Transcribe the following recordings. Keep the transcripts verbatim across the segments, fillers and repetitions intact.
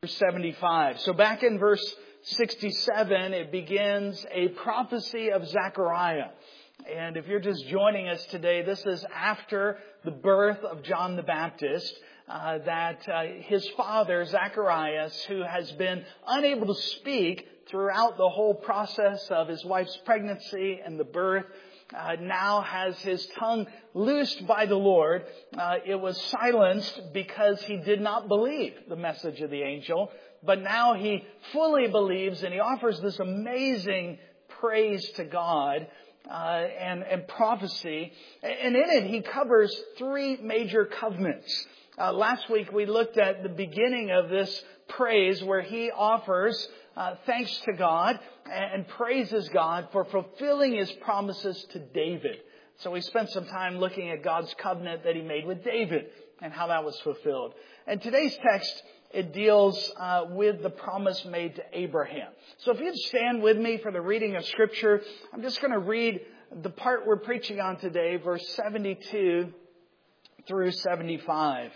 seventy-five. So back in verse sixty-seven, it begins a prophecy of Zechariah. And if you're just joining us today, this is after the birth of John the Baptist, uh, that uh, his father, Zacharias, who has been unable to speak throughout the whole process of his wife's pregnancy and the birth, uh, now has his tongue loosed by the Lord. Uh, it was silenced because he did not believe the message of the angel. But now he fully believes, and he offers this amazing praise to God. Uh, and, and prophecy. And in it, he covers three major covenants. Uh, last week, we looked at the beginning of this praise where he offers uh, thanks to God and praises God for fulfilling his promises to David. So we spent some time looking at God's covenant that he made with David and how that was fulfilled. And today's text, it deals uh, with the promise made to Abraham. So if you'd stand with me for the reading of Scripture, I'm just going to read the part we're preaching on today, verse seventy-two through seventy-five.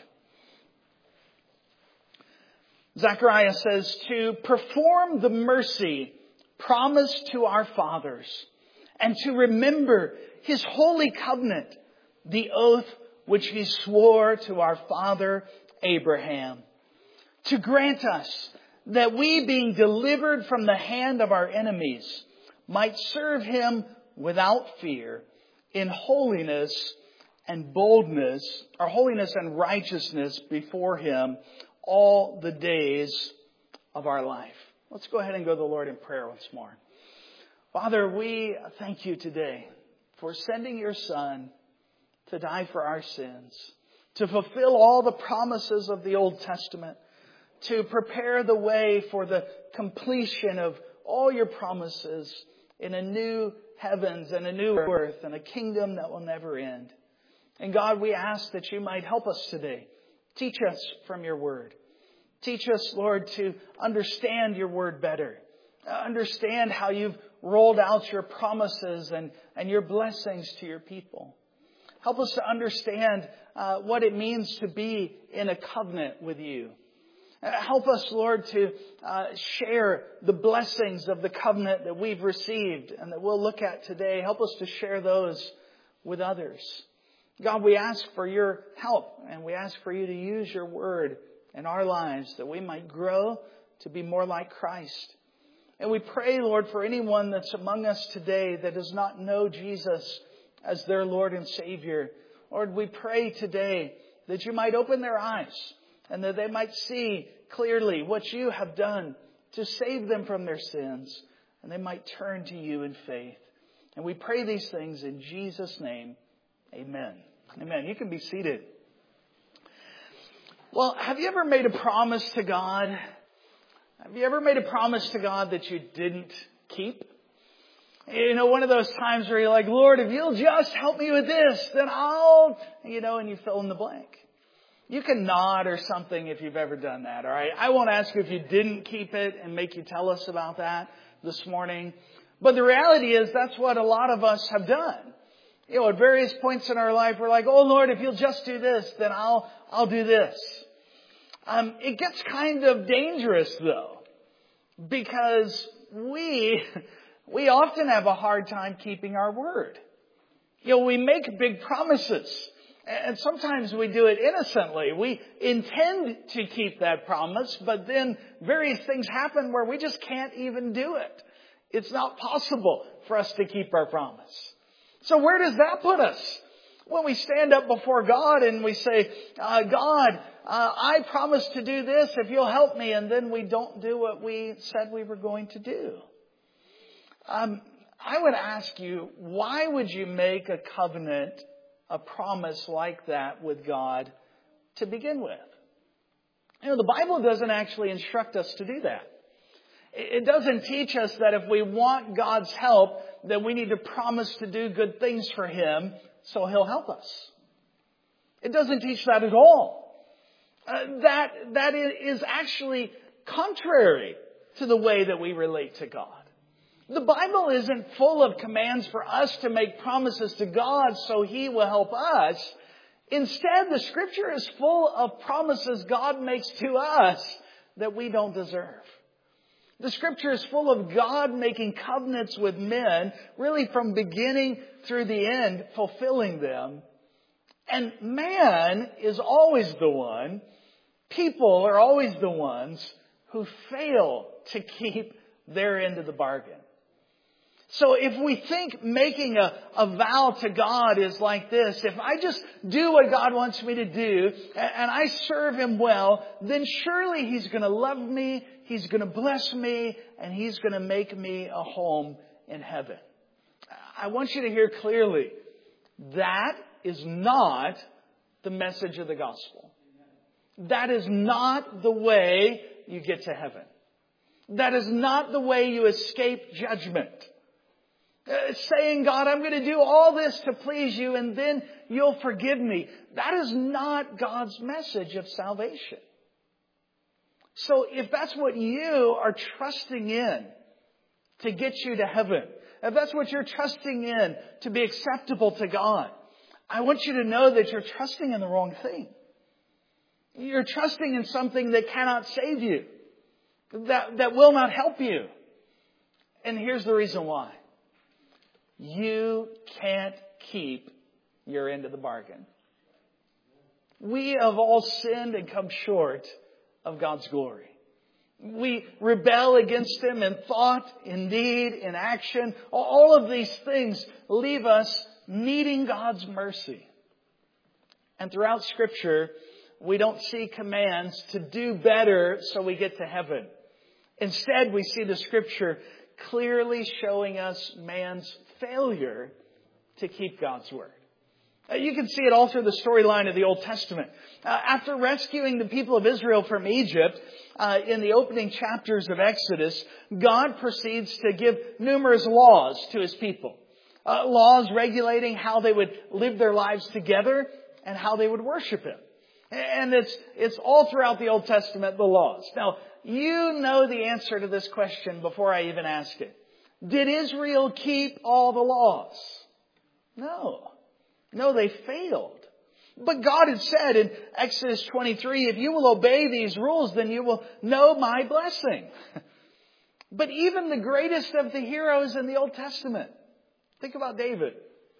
Zechariah says, to perform the mercy promised to our fathers and to remember his holy covenant, the oath which he swore to our father Abraham. To grant us that we, being delivered from the hand of our enemies, might serve him without fear in holiness and boldness, or holiness and righteousness before him all the days of our life. Let's go ahead and go to the Lord in prayer once more. Father, we thank you today for sending your Son to die for our sins, to fulfill all the promises of the Old Testament, to prepare the way for the completion of all your promises in a new heavens and a new earth and a kingdom that will never end. And God, we ask that you might help us today. Teach us from your word. Teach us, Lord, to understand your word better. Understand how you've rolled out your promises and, and your blessings to your people. Help us to understand uh, what it means to be in a covenant with you. Help us, Lord, to uh, share the blessings of the covenant that we've received and that we'll look at today. Help us to share those with others. God, we ask for your help and we ask for you to use your word in our lives that we might grow to be more like Christ. And we pray, Lord, for anyone that's among us today that does not know Jesus as their Lord and Savior. Lord, we pray today that you might open their eyes and that they might see clearly what you have done to save them from their sins. And they might turn to you in faith. And we pray these things in Jesus' name. Amen. Amen. You can be seated. Well, have you ever made a promise to God? Have you ever made a promise to God that you didn't keep? You know, one of those times where you're like, Lord, if you'll just help me with this, then I'll, you know, and you fill in the blank. You can nod or something if you've ever done that, all right? I won't ask you if you didn't keep it and make you tell us about that this morning. But the reality is that's what a lot of us have done. You know, at various points in our life, we're like, oh, Lord, if you'll just do this, then I'll I'll do this. Um, it gets kind of dangerous, though, because we we often have a hard time keeping our word. You know, we make big promises. And sometimes we do it innocently. We intend to keep that promise, but then various things happen where we just can't even do it. It's not possible for us to keep our promise. So where does that put us? When we stand up before God and we say, uh, God, uh, I promise to do this if you'll help me, and then we don't do what we said we were going to do. Um, I would ask you, why would you make a covenant, a promise like that with God to begin with? You know, the Bible doesn't actually instruct us to do that. It doesn't teach us that if we want God's help, then we need to promise to do good things for him so he'll help us. It doesn't teach that at all. Uh, that, that is actually contrary to the way that we relate to God. The Bible isn't full of commands for us to make promises to God so he will help us. Instead, the Scripture is full of promises God makes to us that we don't deserve. The Scripture is full of God making covenants with men, really from beginning through the end, fulfilling them. And man is always the one, people are always the ones who fail to keep their end of the bargain. So if we think making a, a vow to God is like this, if I just do what God wants me to do and I serve Him well, then surely He's going to love me, He's going to bless me, and He's going to make me a home in heaven. I want you to hear clearly, that is not the message of the gospel. That is not the way you get to heaven. That is not the way you escape judgment. Uh, saying, God, I'm going to do all this to please you and then you'll forgive me. That is not God's message of salvation. So if that's what you are trusting in to get you to heaven, if that's what you're trusting in to be acceptable to God, I want you to know that you're trusting in the wrong thing. You're trusting in something that cannot save you, that, that will not help you. And here's the reason why. You can't keep your end of the bargain. We have all sinned and come short of God's glory. We rebel against Him in thought, in deed, in action. All of these things leave us needing God's mercy. And throughout Scripture, we don't see commands to do better so we get to heaven. Instead, we see the Scripture clearly showing us man's failure to keep God's word. Uh, you can see it all through the storyline of the Old Testament. Uh, after rescuing the people of Israel from Egypt, uh, in the opening chapters of Exodus, God proceeds to give numerous laws to His people. Uh, laws regulating how they would live their lives together and how they would worship Him. And it's, it's all throughout the Old Testament, the laws. Now, you know the answer to this question before I even ask it. Did Israel keep all the laws? No. No, they failed. But God had said in Exodus twenty-three, if you will obey these rules, then you will know my blessing. But even the greatest of the heroes in the Old Testament, think about David.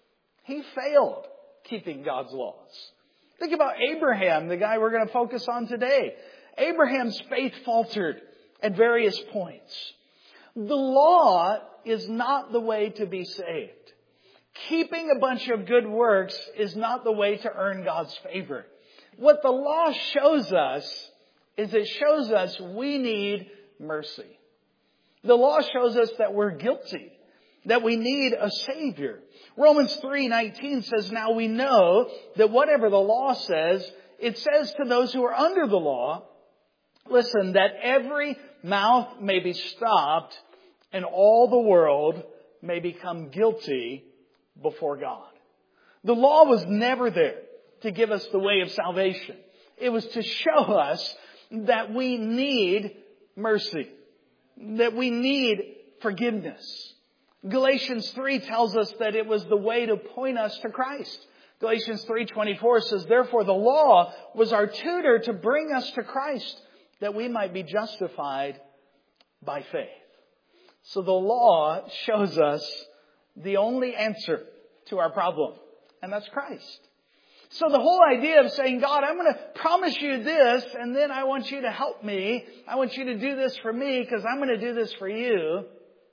He failed keeping God's laws. Think about Abraham, the guy we're going to focus on today. Abraham's faith faltered at various points. The law is not the way to be saved. Keeping a bunch of good works is not the way to earn God's favor. What the law shows us is it shows us we need mercy. The law shows us that we're guilty, that we need a Savior. Romans three nineteen says, now we know that whatever the law says, it says to those who are under the law, listen, that every mouth may be stopped and all the world may become guilty before God. The law was never there to give us the way of salvation. It was to show us that we need mercy, that we need forgiveness. Galatians three tells us that it was the way to point us to Christ. Galatians three twenty-four says, therefore the law was our tutor to bring us to Christ, that we might be justified by faith. So the law shows us the only answer to our problem, and that's Christ. So the whole idea of saying, God, I'm going to promise you this, and then I want you to help me. I want you to do this for me because I'm going to do this for you.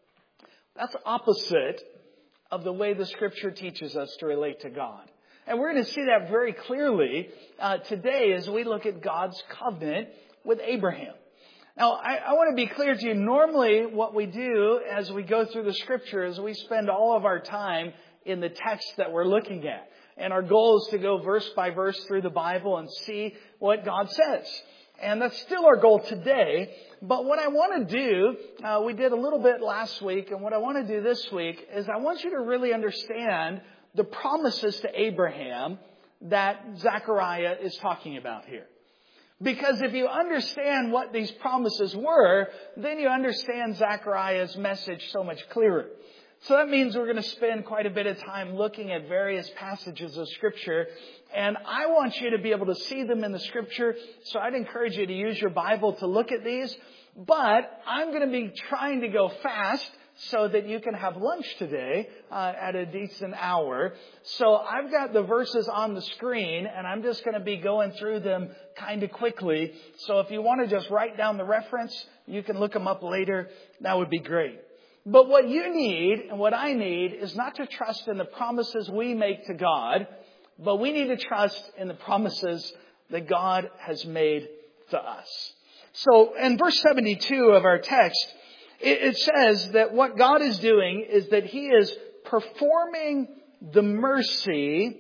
That's opposite of the way the Scripture teaches us to relate to God. And we're going to see that very clearly uh, today as we look at God's covenant with Abraham. Now, I, I want to be clear to you. Normally, what we do as we go through the Scripture is we spend all of our time in the text that we're looking at. And our goal is to go verse by verse through the Bible and see what God says. And that's still our goal today. But what I want to do, uh, we did a little bit last week, and what I want to do this week is I want you to really understand the promises to Abraham that Zechariah is talking about here. Because if you understand what these promises were, then you understand Zechariah's message so much clearer. So that means we're going to spend quite a bit of time looking at various passages of Scripture. And I want you to be able to see them in the Scripture. So I'd encourage you to use your Bible to look at these. But I'm going to be trying to go fast so that you can have lunch today uh, at a decent hour. So I've got the verses on the screen, and I'm just going to be going through them kind of quickly. So if you want to just write down the reference, you can look them up later. That would be great. But what you need and what I need is not to trust in the promises we make to God, but we need to trust in the promises that God has made to us. So in verse seventy-two of our text, it says that what God is doing is that He is performing the mercy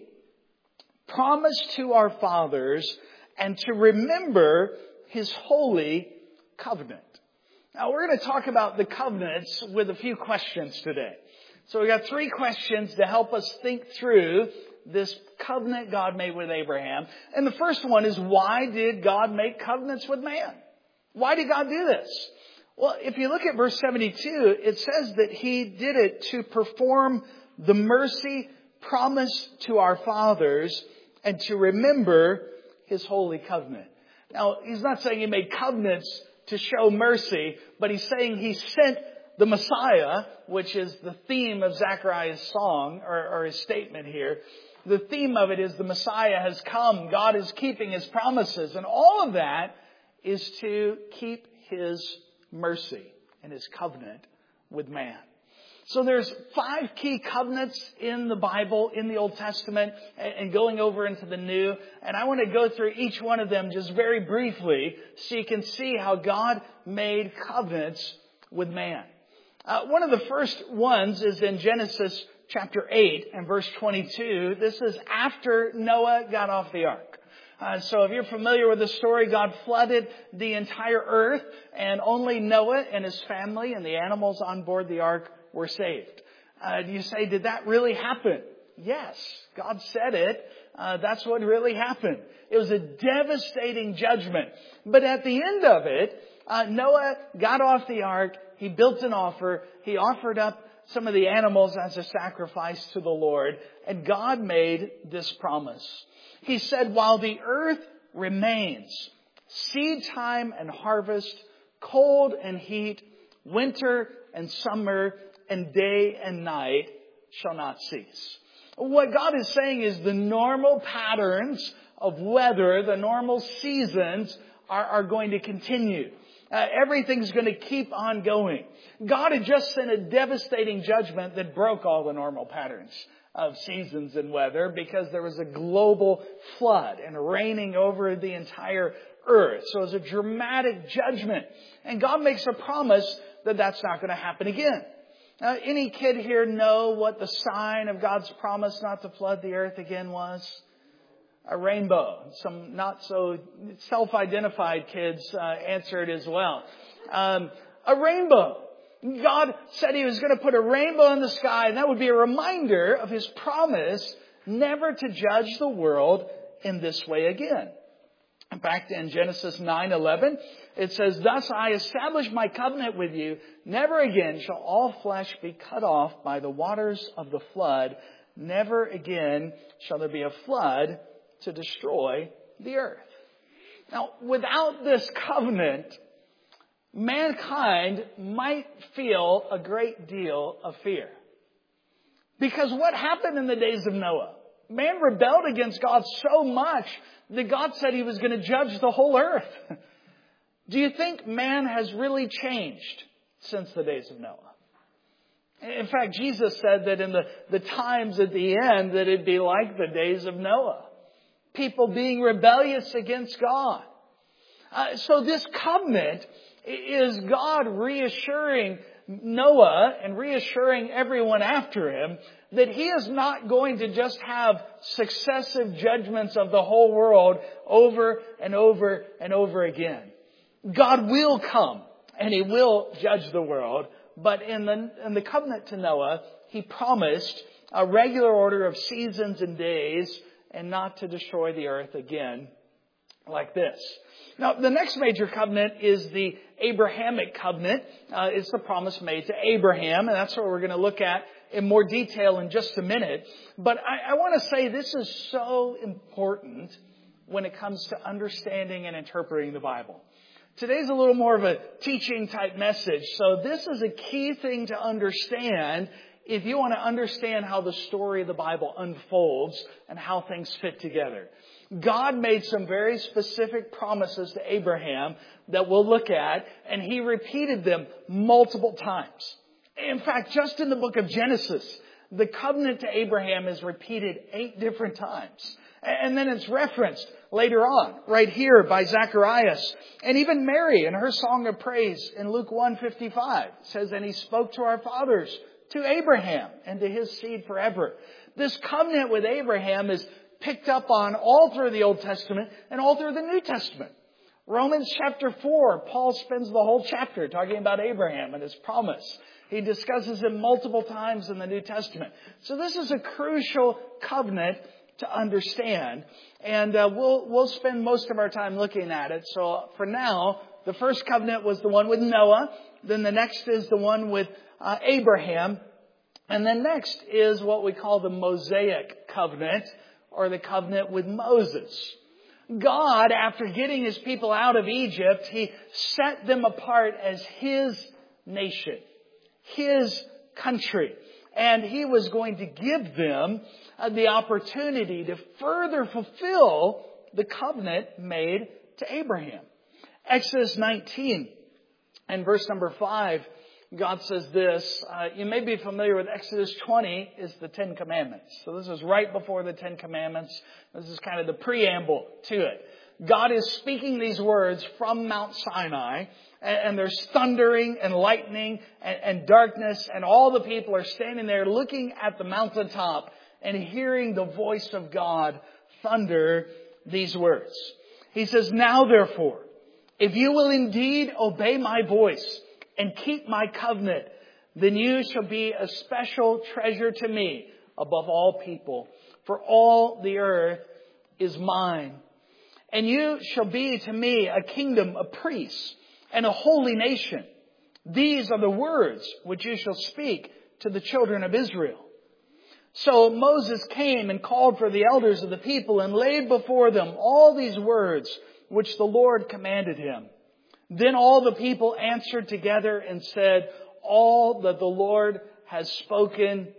promised to our fathers and to remember His holy covenant. Now, we're going to talk about the covenants with a few questions today. So we got three questions to help us think through this covenant God made with Abraham. And the first one is, why did God make covenants with man? Why did God do this? Well, if you look at verse seventy-two, it says that He did it to perform the mercy promised to our fathers and to remember His holy covenant. Now, He's not saying He made covenants to show mercy, but He's saying He sent the Messiah, which is the theme of Zechariah's song, or, or his statement here. The theme of it is the Messiah has come. God is keeping His promises. And all of that is to keep His mercy and His covenant with man. So there's five key covenants in the Bible, in the Old Testament, and going over into the New. And I want to go through each one of them just very briefly so you can see how God made covenants with man. Uh, one of the first ones is in Genesis chapter eight and verse twenty-two. This is after Noah got off the ark. Uh, so if you're familiar with the story, God flooded the entire earth, and only Noah and his family and the animals on board the ark were saved. Uh, you say, did that really happen? Yes, God said it. Uh, that's what really happened. It was a devastating judgment. But at the end of it, uh, Noah got off the ark. He built an altar. He offered up some of the animals as a sacrifice to the Lord. And God made this promise. He said, while the earth remains, seed time and harvest, cold and heat, winter and summer, and day and night shall not cease. What God is saying is the normal patterns of weather, the normal seasons are, are going to continue. Uh, everything's going to keep on going. God had just sent a devastating judgment that broke all the normal patterns of seasons and weather because there was a global flood and raining over the entire earth. So it was a dramatic judgment. And God makes a promise that that's not going to happen again. Now, any kid here know what the sign of God's promise not to flood the earth again was? A rainbow. Some not so self-identified kids uh, answered as well. Um, a rainbow. God said He was going to put a rainbow in the sky, and that would be a reminder of His promise never to judge the world in this way again. In fact, in Genesis nine eleven, it says, thus I establish my covenant with you. Never again shall all flesh be cut off by the waters of the flood. Never again shall there be a flood to destroy the earth. Now, without this covenant, mankind might feel a great deal of fear. Because what happened in the days of Noah? Man rebelled against God so much that God said He was going to judge the whole earth. Do you think man has really changed since the days of Noah? In fact, Jesus said that in the, the times at the end that it'd be like the days of Noah. People being rebellious against God. Uh, so this covenant is God reassuring Noah and reassuring everyone after him that He is not going to just have successive judgments of the whole world over and over and over again. God will come and He will judge the world. But in the, in the covenant to Noah, He promised a regular order of seasons and days and not to destroy the earth again like this. Now, the next major covenant is the Abrahamic covenant. Uh, it's the promise made to Abraham, and that's what we're going to look at in more detail in just a minute. But I, I want to say this is so important when it comes to understanding and interpreting the Bible. Today's a little more of a teaching type message, so this is a key thing to understand if you want to understand how the story of the Bible unfolds and how things fit together. God made some very specific promises to Abraham that we'll look at, and He repeated them multiple times. In fact, just in the book of Genesis, the covenant to Abraham is repeated eight different times. And then it's referenced later on, right here by Zacharias. And even Mary in her song of praise in Luke one fifty-five says, "And He spoke to our fathers, to Abraham, and to his seed forever." This covenant with Abraham is picked up on all through the Old Testament and all through the New Testament. Romans chapter four, Paul spends the whole chapter talking about Abraham and his promise. He discusses it multiple times in the New Testament. So this is a crucial covenant to understand. And uh, we'll we'll spend most of our time looking at it. So for now, the first covenant was the one with Noah. Then the next is the one with uh, Abraham. And then next is what we call the Mosaic covenant, or the covenant with Moses. God, after getting His people out of Egypt, He set them apart as His nation, His country. And He was going to give them uh, the opportunity to further fulfill the covenant made to Abraham. Exodus nineteen and verse number five, God says this. Uh, you may be familiar with Exodus twenty is the Ten Commandments. So this is right before the Ten Commandments. This is kind of the preamble to it. God is speaking these words from Mount Sinai, and, and there's thundering and lightning and, and darkness, and all the people are standing there looking at the mountaintop and hearing the voice of God thunder these words. He says, "Now therefore, if you will indeed obey my voice and keep my covenant, then you shall be a special treasure to me above all people. For all the earth is mine. And you shall be to me a kingdom of priests and a holy nation. These are the words which you shall speak to the children of Israel." So Moses came and called for the elders of the people and laid before them all these words which the Lord commanded him. Then all the people answered together and said, "All that the Lord has spoken,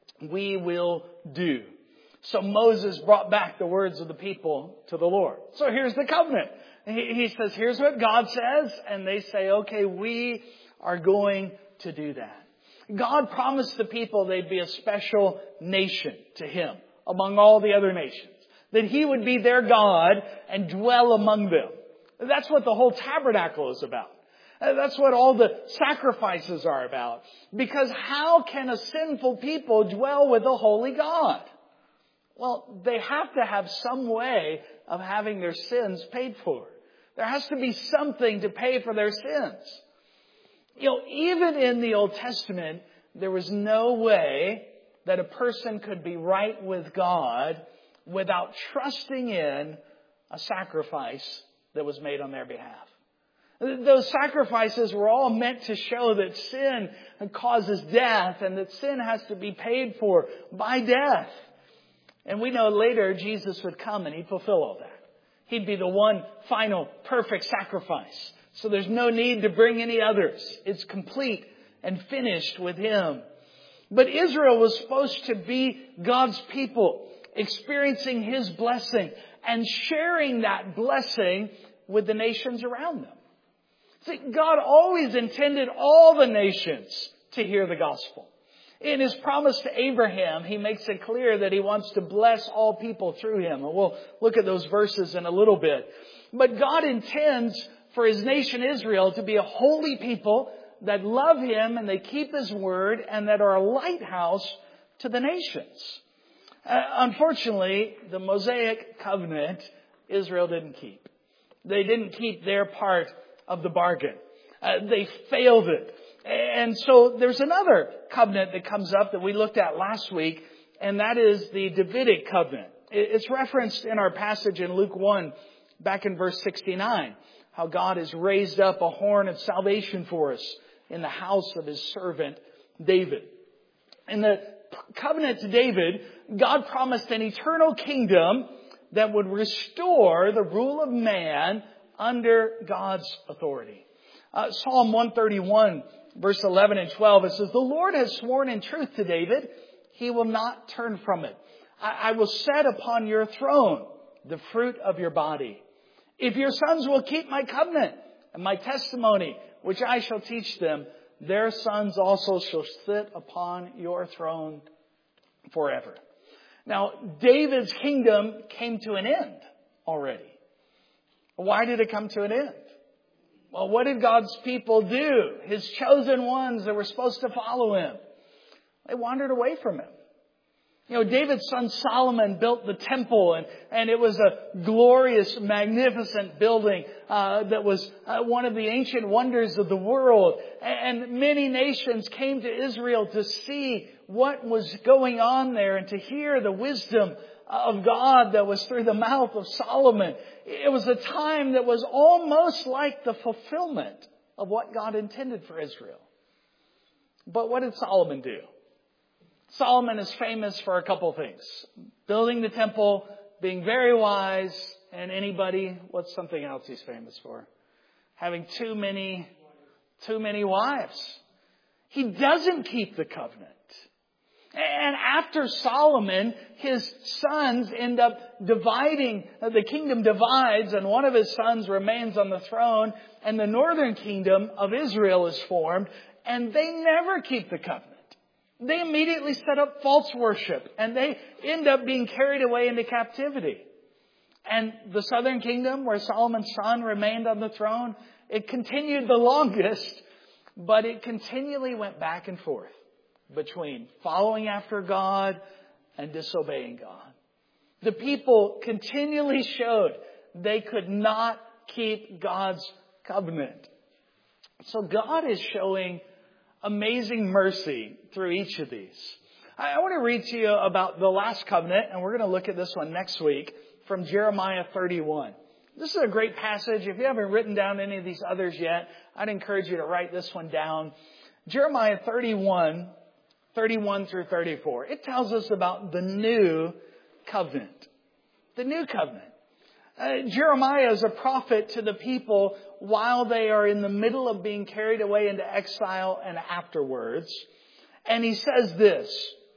we will do." So Moses brought back the words of the people to the Lord. So here's the covenant. He says, here's what God says. And they say, okay, we are going to do that. God promised the people they'd be a special nation to Him among all the other nations. That He would be their God and dwell among them. That's what the whole tabernacle is about. That's what all the sacrifices are about. Because how can a sinful people dwell with a holy God? Well, they have to have some way of having their sins paid for. There has to be something to pay for their sins. You know, even in the Old Testament, there was no way that a person could be right with God without trusting in a sacrifice that was made on their behalf. Those sacrifices were all meant to show that sin causes death and that sin has to be paid for by death. And we know later Jesus would come and He'd fulfill all that. He'd be the one final perfect sacrifice. So there's no need to bring any others. It's complete and finished with Him. But Israel was supposed to be God's people, experiencing His blessing and sharing that blessing with the nations around them. See, God always intended all the nations to hear the gospel. In His promise to Abraham, He makes it clear that He wants to bless all people through him. And we'll look at those verses in a little bit. But God intends for His nation Israel to be a holy people that love Him and they keep His word and that are a lighthouse to the nations. Uh, unfortunately, the Mosaic covenant, Israel didn't keep. They didn't keep their part of the bargain. Uh, they failed it. And so there's another covenant that comes up that we looked at last week, and that is the Davidic covenant. It's referenced in our passage in Luke one, back in verse sixty-nine, how God has raised up a horn of salvation for us in the house of His servant David. In the covenant to David, God promised an eternal kingdom that would restore the rule of man under God's authority. Uh, Psalm one thirty-one, verse eleven and twelve, it says, "The Lord has sworn in truth to David. He will not turn from it. I, I will set upon your throne the fruit of your body. If your sons will keep my covenant and my testimony, which I shall teach them, their sons also shall sit upon your throne forever." Now, David's kingdom came to an end already. Why did it come to an end? Well, what did God's people do? His chosen ones that were supposed to follow Him. They wandered away from Him. You know, David's son Solomon built the temple, and, and it was a glorious, magnificent building uh, that was uh, one of the ancient wonders of the world. And many nations came to Israel to see what was going on there and to hear the wisdom of God that was through the mouth of Solomon. It was a time that was almost like the fulfillment of what God intended for Israel. But what did Solomon do? Solomon is famous for a couple things. Building the temple, being very wise, and anybody, what's something else he's famous for? Having too many, too many wives. He doesn't keep the covenant. And after Solomon, his sons end up dividing, the kingdom divides, and one of his sons remains on the throne, and the northern kingdom of Israel is formed, and they never keep the covenant. They immediately set up false worship, and they end up being carried away into captivity. And the southern kingdom, where Solomon's son remained on the throne, it continued the longest, but it continually went back and forth between following after God and disobeying God. The people continually showed they could not keep God's covenant. So God is showing amazing mercy through each of these. I want to read to you about the last covenant, and we're going to look at this one next week from Jeremiah thirty-one. This is a great passage. If you haven't written down any of these others yet, I'd encourage you to write this one down. Jeremiah thirty-one, thirty-one through thirty-four. It tells us about the new covenant. The new covenant. Uh, Jeremiah is a prophet to the people while they are in the middle of being carried away into exile and afterwards. And he says this,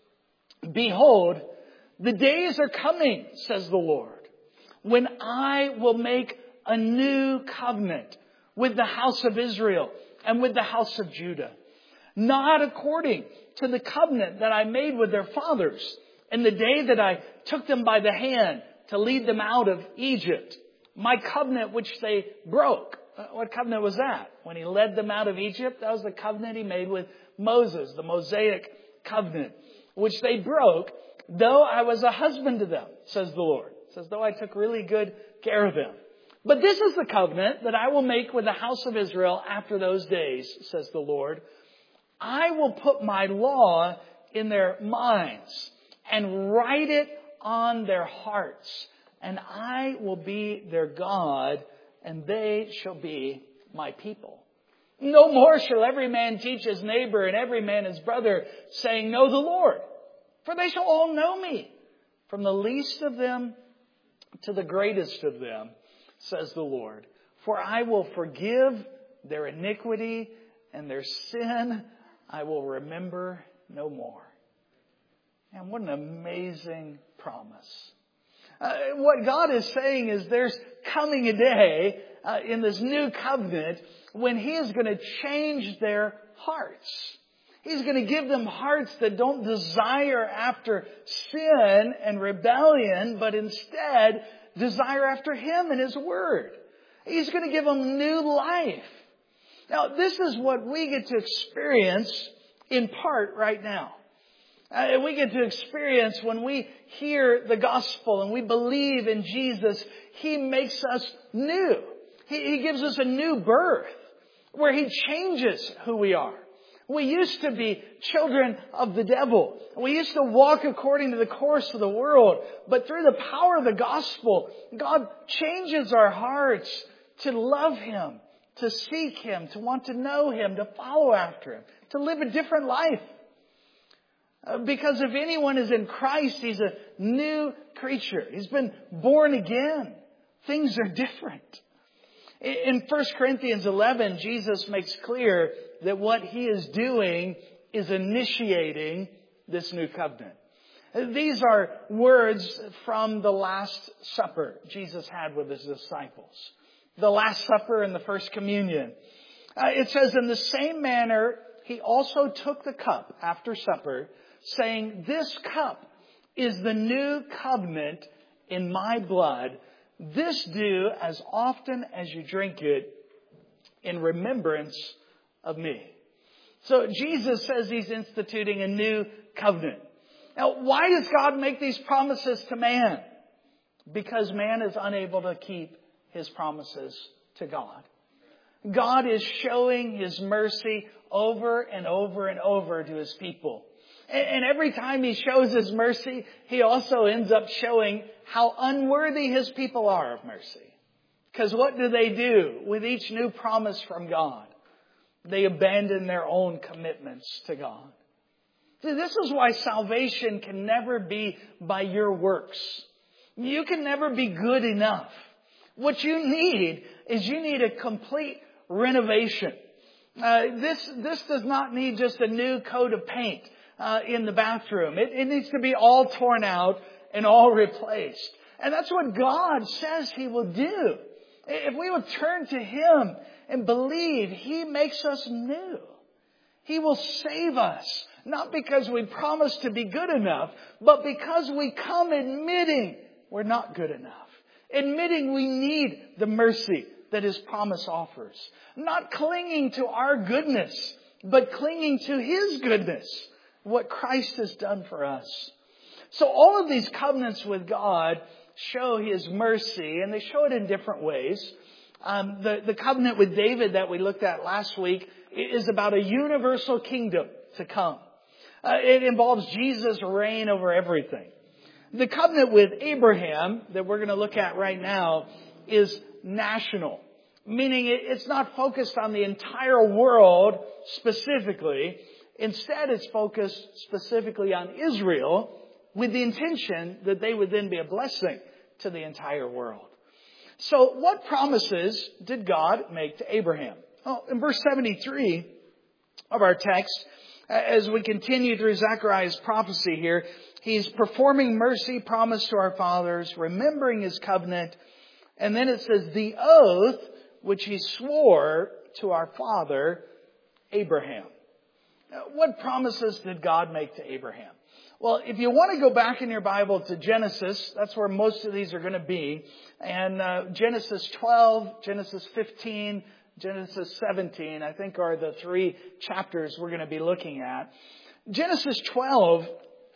"Behold, the days are coming, says the Lord, when I will make a new covenant with the house of Israel and with the house of Judah, not according to the covenant that I made with their fathers in the day that I took them by the hand to lead them out of Egypt, my covenant which they broke." What covenant was that? When He led them out of Egypt, that was the covenant He made with Moses, the Mosaic covenant, which they broke, though I was a husband to them, says the Lord. It says, though I took really good care of them. But this is the covenant that I will make with the house of Israel after those days, says the Lord. I will put my law in their minds and write it on their hearts, and I will be their God, and they shall be my people. No more shall every man teach his neighbor and every man his brother, saying, know the Lord. For they shall all know me, from the least of them to the greatest of them, says the Lord. For I will forgive their iniquity, and their sin I will remember no more. And what an amazing promise. Uh, what God is saying is there's coming a day uh, in this new covenant when He is going to change their hearts. He's going to give them hearts that don't desire after sin and rebellion, but instead desire after Him and His Word. He's going to give them new life. Now, this is what we get to experience in part right now. Uh, we get to experience when we hear the gospel and we believe in Jesus. He makes us new. He, he gives us a new birth where He changes who we are. We used to be children of the devil. We used to walk according to the course of the world. But through the power of the gospel, God changes our hearts to love Him, to seek Him, to want to know Him, to follow after Him, to live a different life. Because if anyone is in Christ, he's a new creature. He's been born again. Things are different. In First Corinthians eleven, Jesus makes clear that what He is doing is initiating this new covenant. These are words from the Last Supper Jesus had with His disciples. The Last Supper and the First Communion. Uh, it says, in the same manner, He also took the cup after supper, saying, this cup is the new covenant in my blood. This do as often as you drink it in remembrance of me. So Jesus says He's instituting a new covenant. Now, why does God make these promises to man? Because man is unable to keep His promises to God. God is showing His mercy over and over and over to His people. And every time He shows His mercy, He also ends up showing how unworthy His people are of mercy. Because what do they do with each new promise from God? They abandon their own commitments to God. See, this is why salvation can never be by your works. You can never be good enough. What you need is you need a complete renovation. Uh, this, this does not need just a new coat of paint uh, in the bathroom. It, it needs to be all torn out and all replaced. And that's what God says He will do. If we would turn to Him and believe, He makes us new. He will save us. Not because we promise to be good enough, but because we come admitting we're not good enough. Admitting we need the mercy that His promise offers. Not clinging to our goodness, but clinging to His goodness. What Christ has done for us. So all of these covenants with God show His mercy, and they show it in different ways. Um, the, the covenant with David that we looked at last week is about a universal kingdom to come. Uh, it involves Jesus' reign over everything. The covenant with Abraham that we're going to look at right now is national. Meaning it's not focused on the entire world specifically. Instead, it's focused specifically on Israel with the intention that they would then be a blessing to the entire world. So what promises did God make to Abraham? Well, in verse seventy-three of our text, as we continue through Zechariah's prophecy here, He's performing mercy promised to our fathers, remembering His covenant. And then it says, the oath which He swore to our father, Abraham. Now, what promises did God make to Abraham? Well, if you want to go back in your Bible to Genesis, that's where most of these are going to be. And uh, Genesis twelve, Genesis fifteen, Genesis seventeen, I think are the three chapters we're going to be looking at. Genesis twelve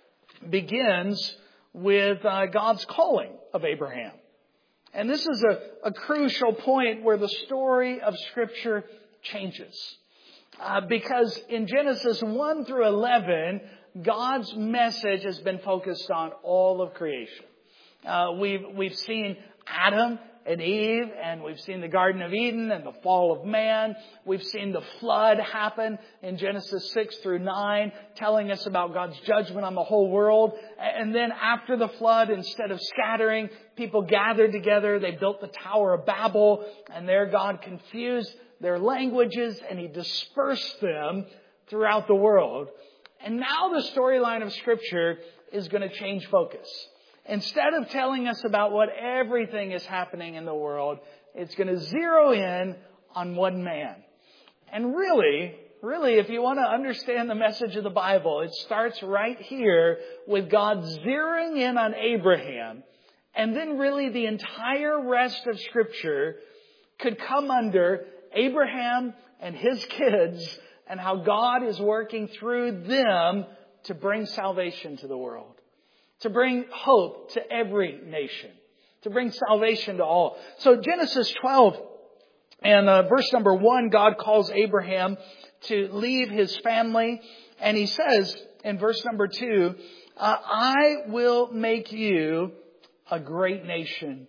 begins with uh, God's calling of Abraham. And this is a, a crucial point where the story of Scripture changes. Uh, because in Genesis one through eleven, God's message has been focused on all of creation. Uh, we've, we've seen Adam and Eve, and we've seen the Garden of Eden and the fall of man. We've seen the flood happen in Genesis six through nine, telling us about God's judgment on the whole world. And then after the flood, instead of scattering, people gathered together. They built the Tower of Babel, and there God confused their languages, and He dispersed them throughout the world. And now the storyline of Scripture is going to change focus. Instead of telling us about what everything is happening in the world, it's going to zero in on one man. And really, really, if you want to understand the message of the Bible, it starts right here with God zeroing in on Abraham. And then really the entire rest of Scripture could come under Abraham and his kids and how God is working through them to bring salvation to the world. To bring hope to every nation. To bring salvation to all. So Genesis twelve And uh, verse number one, God calls Abraham to leave his family. And he says in verse number two, uh, I will make you a great nation.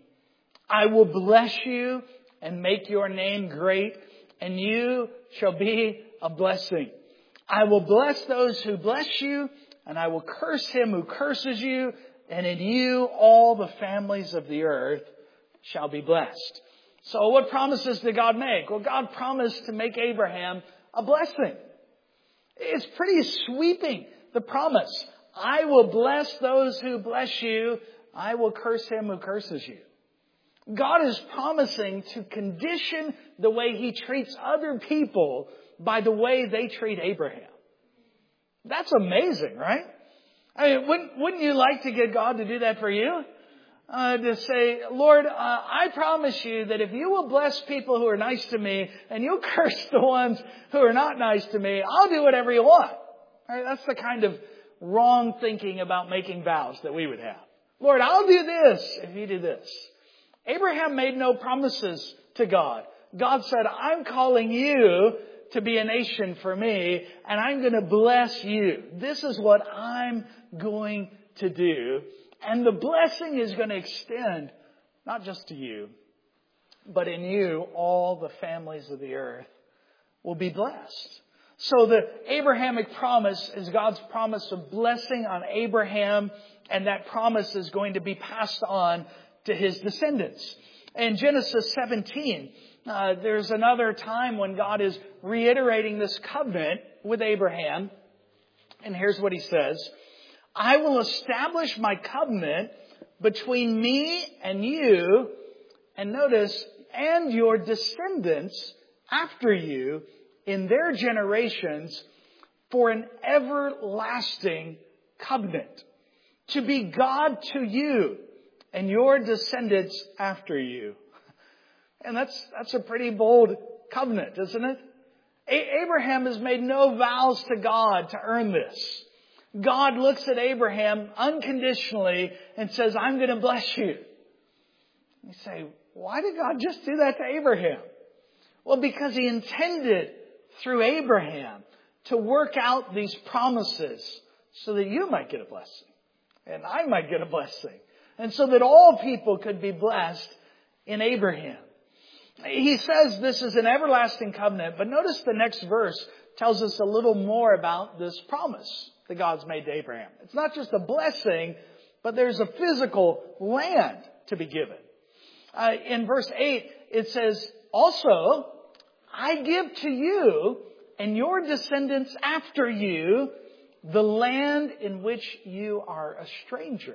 I will bless you and make your name great, and you shall be a blessing. I will bless those who bless you, and I will curse him who curses you, and in you all the families of the earth shall be blessed. So what promises did God make? Well, God promised to make Abraham a blessing. It's pretty sweeping, the promise. I will bless those who bless you. I will curse him who curses you. God is promising to condition the way he treats other people by the way they treat Abraham. That's amazing, right? I mean, wouldn't, wouldn't you like to get God to do that for you? Uh, to say, Lord, uh, I promise you that if you will bless people who are nice to me and you'll curse the ones who are not nice to me, I'll do whatever you want. Right? That's the kind of wrong thinking about making vows that we would have. Lord, I'll do this if you do this. Abraham made no promises to God. God said, I'm calling you to be a nation for me, and I'm going to bless you. This is what I'm going to do. And the blessing is going to extend not just to you, but in you, all the families of the earth will be blessed. So the Abrahamic promise is God's promise of blessing on Abraham, and that promise is going to be passed on to his descendants. In Genesis seventeen, uh, there's another time when God is reiterating this covenant with Abraham. And here's what he says. I will establish my covenant between me and you, and notice, and your descendants after you in their generations for an everlasting covenant, to be God to you and your descendants after you. And that's, that's a pretty bold covenant, isn't it? A- Abraham has made no vows to God to earn this. God looks at Abraham unconditionally and says, I'm going to bless you. You say, why did God just do that to Abraham? Well, because he intended through Abraham to work out these promises so that you might get a blessing and I might get a blessing, and so that all people could be blessed in Abraham. He says this is an everlasting covenant, but notice the next verse tells us a little more about this promise that God's made to Abraham. It's not just a blessing, but there's a physical land to be given. Uh, in verse eight, it says, also, I give to you and your descendants after you the land in which you are a stranger,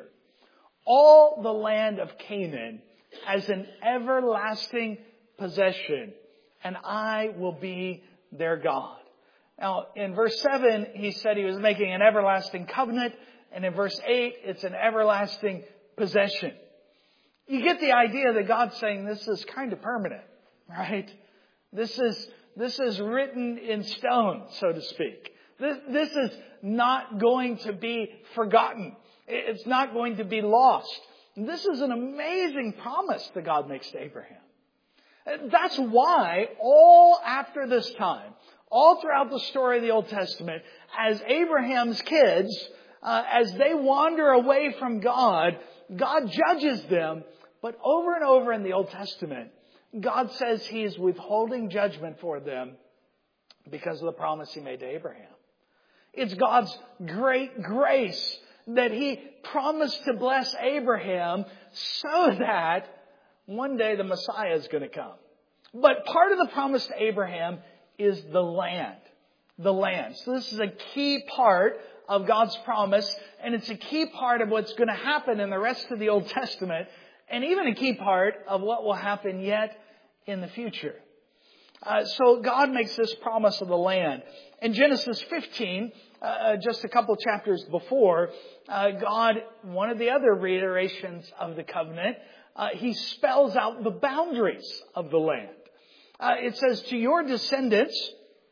all the land of Canaan as an everlasting possession, and I will be their God. Now, in verse seven, he said he was making an everlasting covenant. And in verse eight, it's an everlasting possession. You get the idea that God's saying this is kind of permanent, right? This is, this is written in stone, so to speak. This, this is not going to be forgotten. It's not going to be lost. This is an amazing promise that God makes to Abraham. That's why all after this time, all throughout the story of the Old Testament, as Abraham's kids, uh, as they wander away from God, God judges them. But over and over in the Old Testament, God says He is withholding judgment for them because of the promise He made to Abraham. It's God's great grace that He promised to bless Abraham so that one day the Messiah is going to come. But part of the promise to Abraham is the land. The land. So this is a key part of God's promise, and it's a key part of what's going to happen in the rest of the Old Testament, and even a key part of what will happen yet in the future. Uh, so God makes this promise of the land. In Genesis fifteen, uh, just a couple chapters before, uh, God, one of the other reiterations of the covenant, uh, He spells out the boundaries of the land. Uh, it says, to your descendants,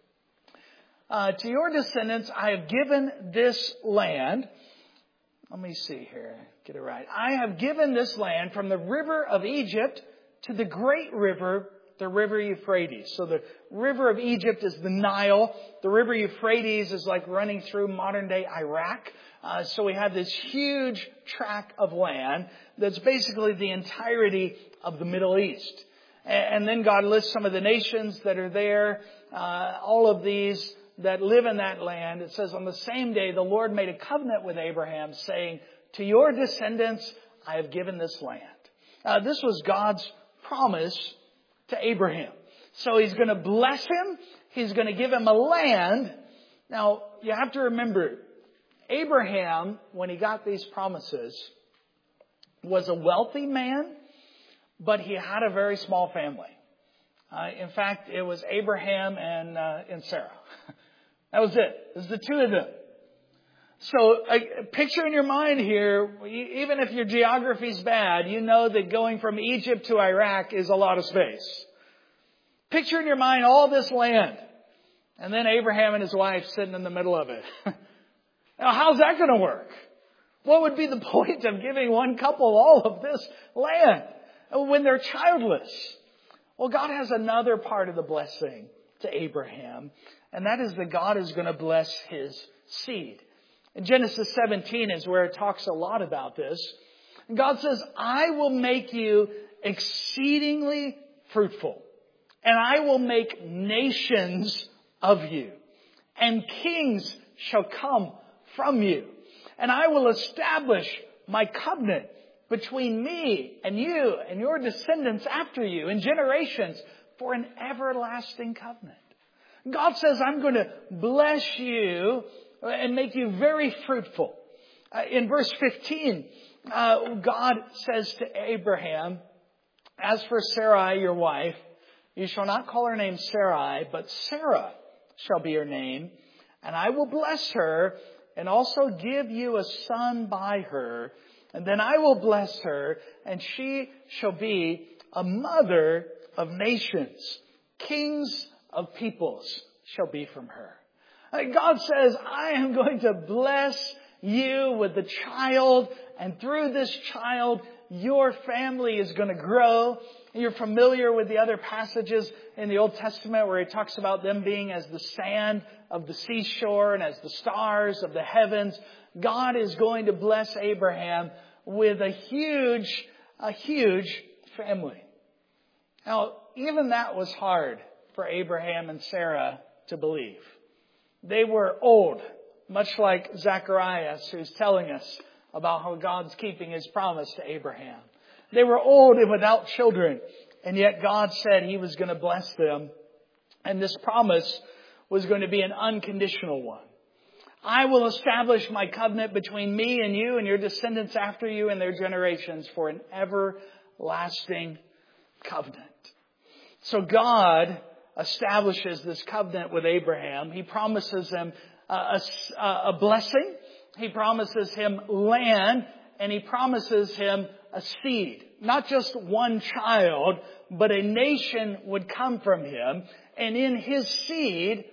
uh, to your descendants, I have given this land. Let me see here. Get it right. I have given this land from the river of Egypt to the great river, the river Euphrates. So the river of Egypt is the Nile. The river Euphrates is like running through modern day Iraq. Uh, so we have this huge tract of land that's basically the entirety of the Middle East. And, and then God lists some of the nations that are there, uh, all of these that live in that land. It says, on the same day, the Lord made a covenant with Abraham, saying, to your descendants, I have given this land. Uh, this was God's promise to Abraham. So He's going to bless him. He's going to give him a land. Now, you have to remember, Abraham, when he got these promises, was a wealthy man, but he had a very small family. Uh, in fact, it was Abraham and, uh, and Sarah. That was it. It was the two of them. So uh, picture in your mind here, even if your geography's bad, you know that going from Egypt to Iraq is a lot of space. Picture in your mind all this land. And then Abraham and his wife sitting in the middle of it. Now, how's that going to work? What would be the point of giving one couple all of this land when they're childless? Well, God has another part of the blessing to Abraham, and that is that God is going to bless his seed. In Genesis seventeen is where it talks a lot about this. God says, I will make you exceedingly fruitful, and I will make nations of you, and kings shall come from you. And I will establish my covenant between me and you and your descendants after you in generations for an everlasting covenant. God says, I'm going to bless you and make you very fruitful. Uh, in verse fifteen, uh, God says to Abraham, as for Sarai, your wife, you shall not call her name Sarai, but Sarah shall be her name. And I will bless her and also give you a son by her. And then I will bless her, and she shall be a mother of nations. Kings of peoples shall be from her. God says, I am going to bless you with the child, and through this child, your family is going to grow. You're familiar with the other passages in the Old Testament where He talks about them being as the sand of the seashore and as the stars of the heavens. God is going to bless Abraham with a huge, a huge family. Now, even that was hard for Abraham and Sarah to believe. They were old, much like Zacharias, who's telling us about how God's keeping His promise to Abraham. They were old and without children, and yet God said He was going to bless them. And this promise was going to be an unconditional one. I will establish my covenant between me and you and your descendants after you and their generations for an everlasting covenant. So God establishes this covenant with Abraham. He promises him a, a, a blessing. He promises him land, and He promises him a seed. Not just one child, but a nation would come from him. And in his seed,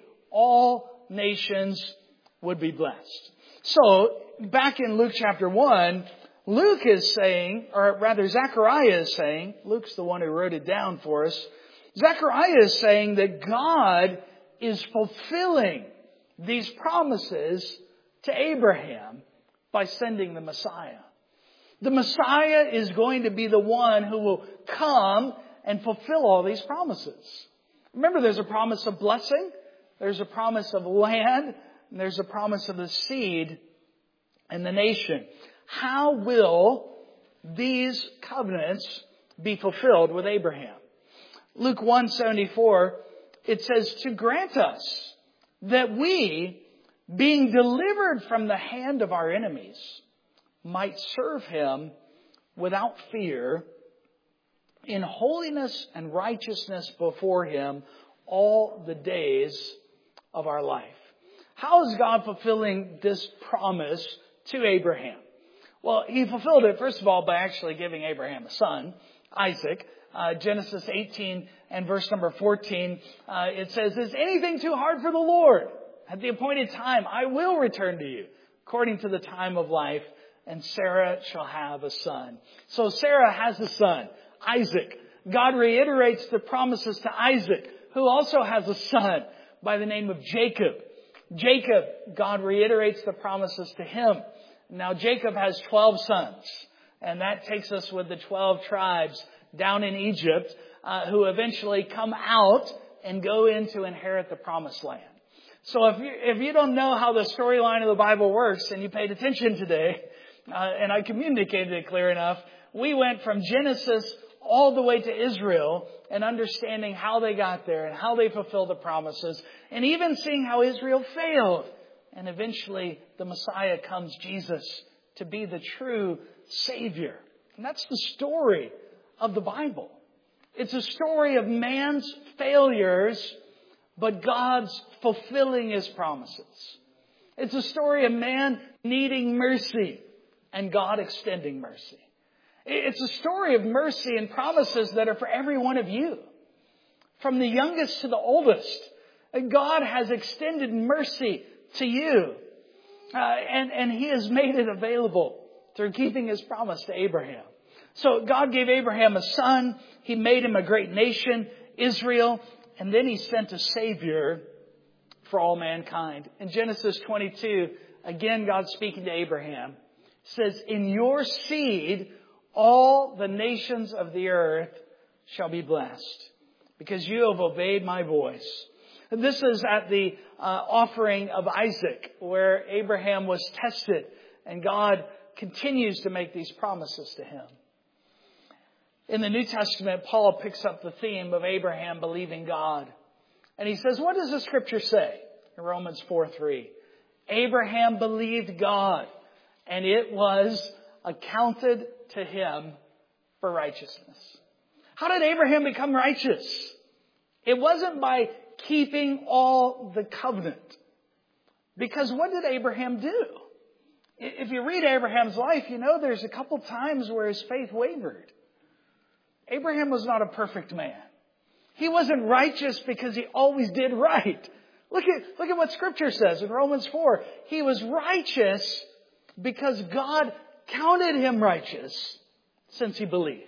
all nations would be blessed. So, back in Luke chapter one, Luke is saying, or rather Zechariah is saying, Luke's the one who wrote it down for us. Zechariah is saying that God is fulfilling these promises to Abraham by sending the Messiah. The Messiah is going to be the one who will come and fulfill all these promises. Remember, there's a promise of blessing, there's a promise of land, and there's a promise of the seed and the nation. How will these covenants be fulfilled with Abraham? Luke one seventy-four, it says, to grant us that we, being delivered from the hand of our enemies, might serve Him without fear in holiness and righteousness before Him all the days of our life. How is God fulfilling this promise to Abraham? Well, He fulfilled it, first of all, by actually giving Abraham a son, Isaac. Uh, Genesis eighteen and verse number fourteen, uh, it says, is anything too hard for the Lord? At the appointed time, I will return to you, according to the time of life, and Sarah shall have a son. So Sarah has a son, Isaac. God reiterates the promises to Isaac, who also has a son by the name of Jacob. Jacob, God reiterates the promises to him. Now Jacob has twelve sons, and that takes us with the twelve tribes down in Egypt, uh, who eventually come out and go in to inherit the promised land. So if you, if you don't know how the storyline of the Bible works, and you paid attention today, uh, and I communicated it clear enough, we went from Genesis all the way to Israel and understanding how they got there and how they fulfilled the promises, and even seeing how Israel failed. And eventually the Messiah comes, Jesus, to be the true Savior. And that's the story of the Bible. It's a story of man's failures, but God's fulfilling His promises. It's a story of man needing mercy and God extending mercy. It's a story of mercy and promises that are for every one of you. From the youngest to the oldest, God has extended mercy to you. Uh, and, and He has made it available through keeping His promise to Abraham. So God gave Abraham a son. He made him a great nation, Israel. And then He sent a Savior for all mankind. In Genesis twenty-two, again, God speaking to Abraham, says, "In your seed, all the nations of the earth shall be blessed, because you have obeyed my voice." This is at the uh, offering of Isaac, where Abraham was tested, and God continues to make these promises to him. In the New Testament, Paul picks up the theme of Abraham believing God. And he says, what does the Scripture say? In Romans four three, Abraham believed God, and it was accounted to him for righteousness. How did Abraham become righteous? It wasn't by keeping all the covenant. Because what did Abraham do? If you read Abraham's life, you know there's a couple times where his faith wavered. Abraham was not a perfect man. He wasn't righteous because he always did right. Look at, look at what Scripture says in Romans four. He was righteous because God counted him righteous since he believed.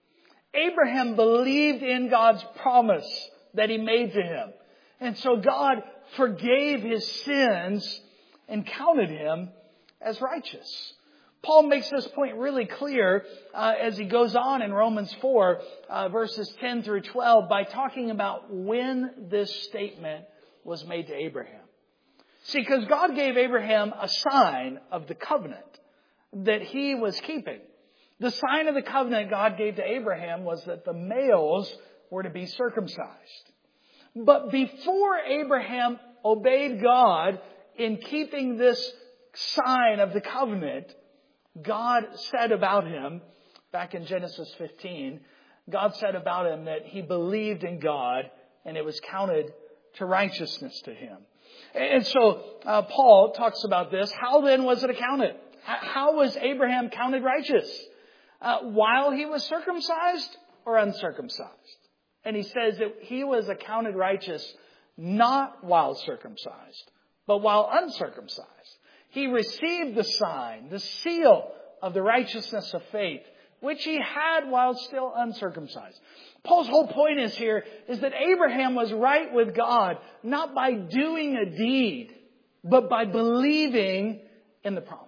Abraham believed in God's promise that He made to him. And so God forgave his sins and counted him as righteous. Paul makes this point really clear uh, as he goes on in Romans four, uh, verses ten through twelve, by talking about when this statement was made to Abraham. See, because God gave Abraham a sign of the covenant that he was keeping. The sign of the covenant God gave to Abraham was that the males were to be circumcised. But before Abraham obeyed God in keeping this sign of the covenant, God said about him, back in Genesis fifteen, God said about him that he believed in God and it was counted to righteousness to him. And so uh, Paul talks about this. How then was it accounted? How was Abraham counted righteous? Uh, while he was circumcised or uncircumcised? And he says that he was accounted righteous not while circumcised, but while uncircumcised. He received the sign, the seal of the righteousness of faith, which he had while still uncircumcised. Paul's whole point is here is that Abraham was right with God, not by doing a deed, but by believing in the promise.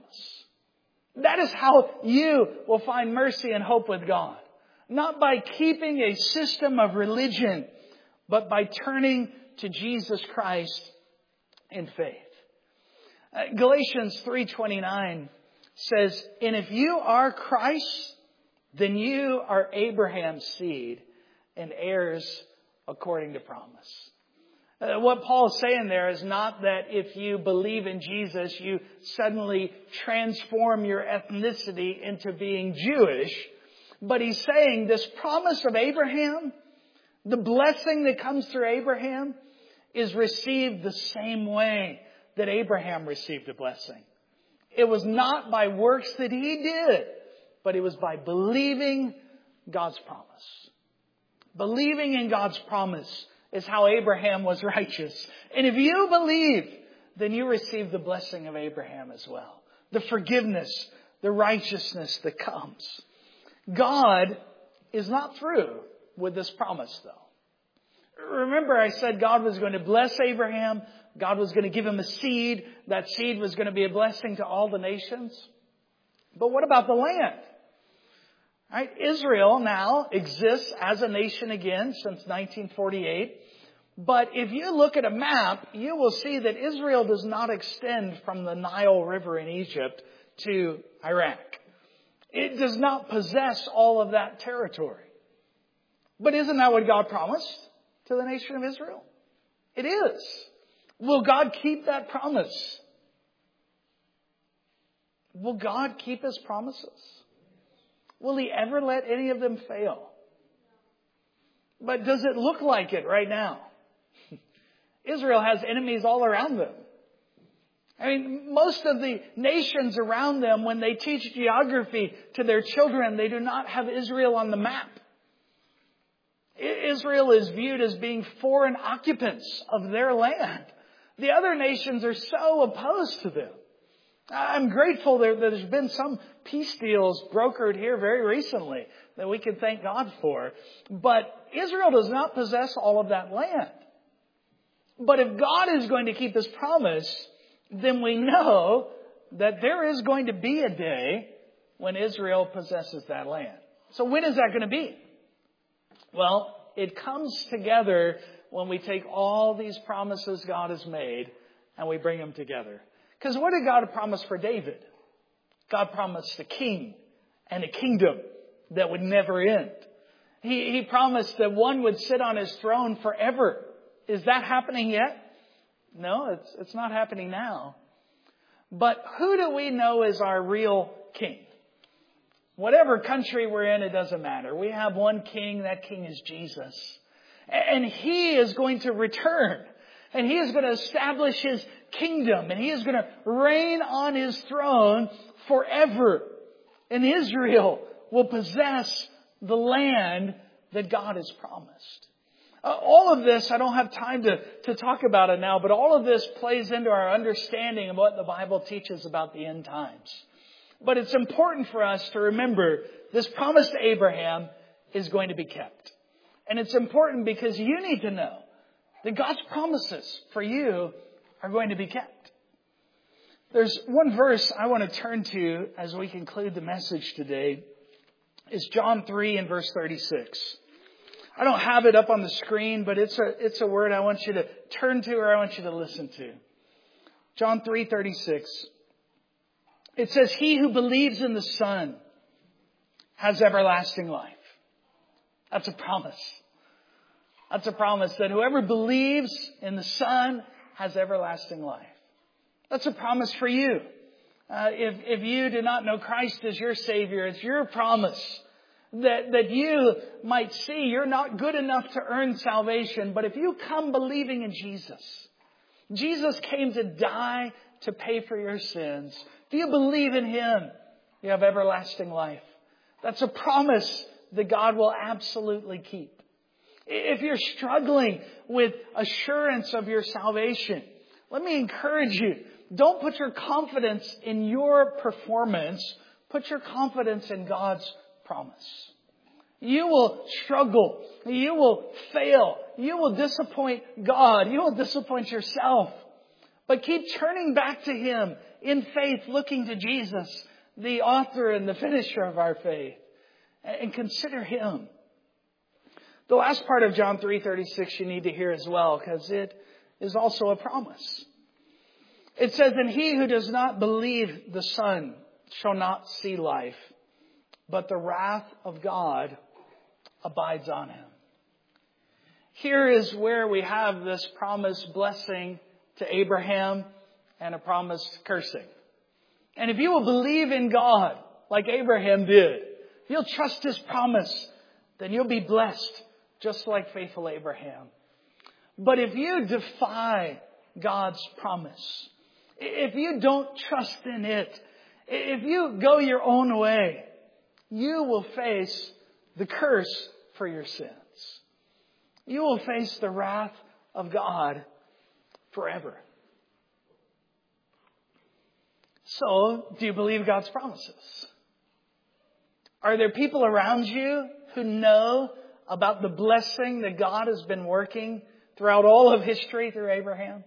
That is how you will find mercy and hope with God. Not by keeping a system of religion, but by turning to Jesus Christ in faith. Uh, Galatians three twenty-nine says, "And if you are Christ, then you are Abraham's seed and heirs according to promise." Uh, what Paul's saying there is not that if you believe in Jesus, you suddenly transform your ethnicity into being Jewish. But he's saying this promise of Abraham, the blessing that comes through Abraham, is received the same way that Abraham received a blessing. It was not by works that he did, but it was by believing God's promise. Believing in God's promise is how Abraham was righteous. And if you believe, then you receive the blessing of Abraham as well. The forgiveness, the righteousness that comes. God is not through with this promise, though. Remember, I said God was going to bless Abraham. God was going to give him a seed. That seed was going to be a blessing to all the nations. But what about the land? Right? Israel now exists as a nation again since nineteen forty-eight. But if you look at a map, you will see that Israel does not extend from the Nile River in Egypt to Iraq. It does not possess all of that territory. But isn't that what God promised to the nation of Israel? It is. Will God keep that promise? Will God keep His promises? Will He ever let any of them fail? But does it look like it right now? Israel has enemies all around them. I mean, most of the nations around them, when they teach geography to their children, they do not have Israel on the map. Israel is viewed as being foreign occupants of their land. The other nations are so opposed to them. I'm grateful that there's been some peace deals brokered here very recently that we can thank God for. But Israel does not possess all of that land. But if God is going to keep His promise, then we know that there is going to be a day when Israel possesses that land. So when is that going to be? Well, it comes together when we take all these promises God has made and we bring them together. Because what did God promise for David? God promised a king and a kingdom that would never end. He, he promised that one would sit on His throne forever. Is that happening yet? No, it's, it's not happening now. But who do we know is our real king? Whatever country we're in, it doesn't matter. We have one king. That king is Jesus. And He is going to return. And He is going to establish His kingdom. And He is going to reign on His throne forever. And Israel will possess the land that God has promised. Uh, all of this, I don't have time to, to talk about it now, but all of this plays into our understanding of what the Bible teaches about the end times. But it's important for us to remember this promise to Abraham is going to be kept. And it's important because you need to know that God's promises for you are going to be kept. There's one verse I want to turn to as we conclude the message today. It's John three and verse thirty-six. I don't have it up on the screen, but it's a, it's a word I want you to turn to or I want you to listen to. John three thirty-six. It says, "He who believes in the Son has everlasting life." That's a promise. That's a promise that whoever believes in the Son has everlasting life. That's a promise for you. Uh, if, if you do not know Christ as your Savior, it's your promise that, that you might see you're not good enough to earn salvation. But if you come believing in Jesus, Jesus came to die to pay for your sins. If you believe in Him, you have everlasting life. That's a promise that God will absolutely keep. If you're struggling with assurance of your salvation, let me encourage you. Don't put your confidence in your performance. Put your confidence in God's promise. You will struggle. You will fail. You will disappoint God. You will disappoint yourself. But keep turning back to Him in faith, looking to Jesus, the author and the finisher of our faith. And consider Him. The last part of John three thirty-six you need to hear as well, because it is also a promise. It says, "And he who does not believe the Son shall not see life, but the wrath of God abides on him." Here is where we have this promised blessing to Abraham and a promised cursing. And if you will believe in God like Abraham did, if you'll trust His promise, then you'll be blessed just like faithful Abraham. But if you defy God's promise, if you don't trust in it, if you go your own way, you will face the curse for your sins. You will face the wrath of God forever. So, do you believe God's promises? Are there people around you who know about the blessing that God has been working throughout all of history through Abraham?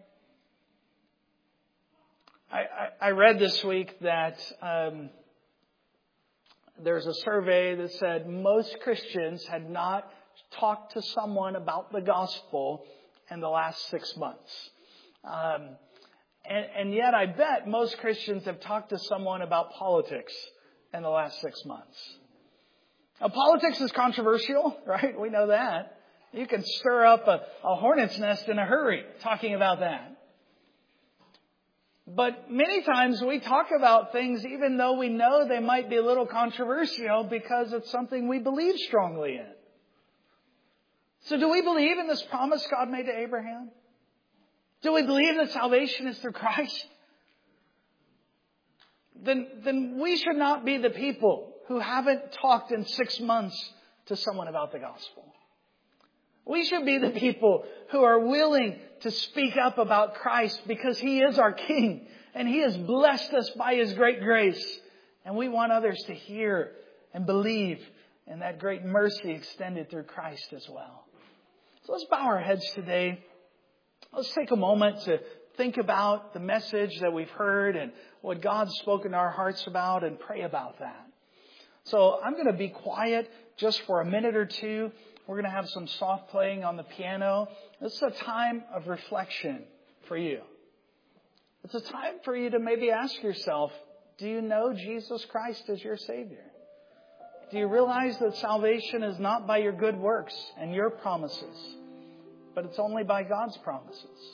I, I, I read this week that um, there's a survey that said most Christians had not talked to someone about the gospel in the last six months. Um, and, and yet I bet most Christians have talked to someone about politics in the last six months. Now, politics is controversial, right? We know that. You can stir up a, a hornet's nest in a hurry talking about that. But many times we talk about things even though we know they might be a little controversial because it's something we believe strongly in. So do we believe in this promise God made to Abraham? Do we believe that salvation is through Christ? Then, then we should not be the people who haven't talked in six months to someone about the gospel. We should be the people who are willing to speak up about Christ because He is our King and He has blessed us by His great grace. And we want others to hear and believe in that great mercy extended through Christ as well. So let's bow our heads today. Let's take a moment to think about the message that we've heard and what God's spoken to our hearts about and pray about that. So I'm going to be quiet just for a minute or two. We're going to have some soft playing on the piano. This is a time of reflection for you. It's a time for you to maybe ask yourself, do you know Jesus Christ as your Savior? Do you realize that salvation is not by your good works and your promises, but it's only by God's promises?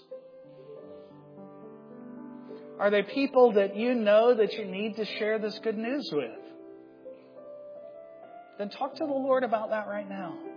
Are there people that you know that you need to share this good news with? Then talk to the Lord about that right now.